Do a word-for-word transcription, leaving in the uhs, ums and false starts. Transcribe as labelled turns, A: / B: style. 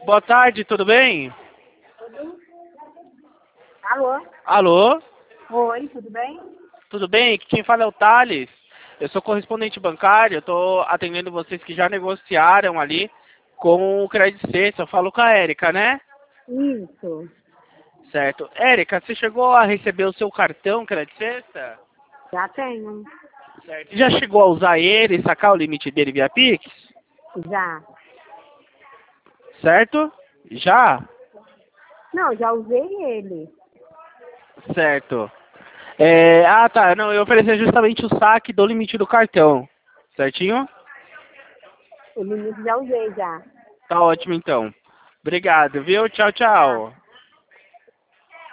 A: Boa tarde, tudo bem?
B: Alô?
A: Alô?
B: Oi, tudo bem?
A: Tudo bem? Quem fala é o Thales. Eu sou correspondente bancário, estou atendendo vocês que já negociaram ali com o Credit Suisse. Eu falo com a Érica, né?
B: Isso,
A: Certo. Érica, você chegou a receber o seu cartão Credit Suisse?
B: já tenho.
A: Certo. Já chegou a usar ele e sacar o limite dele via Pix?
B: Já.
A: Certo? Já?
B: Não, já usei ele.
A: Certo. É, ah, tá. Não, eu ofereci justamente o saque do limite do cartão. Certinho?
B: O limite já usei já.
A: Tá ótimo, então. Obrigado, viu? Tchau,
B: Tá.
A: tchau.